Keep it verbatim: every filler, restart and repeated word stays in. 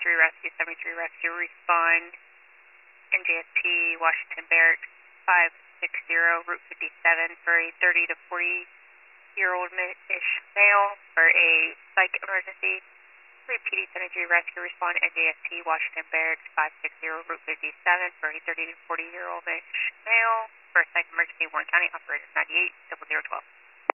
three Rescue, seventy-three Rescue, respond N J S P, Washington Barracks, five six zero, Route fifty-seven for a thirty to forty-year-old-ish male for a psych emergency. three P D seventy-three Rescue, respond N J S P, Washington Barracks, five six zero, Route fifty-seven for a thirty to forty-year-old-ish male for a psych emergency, Warren County, operator ninety-eight, double zero twelve.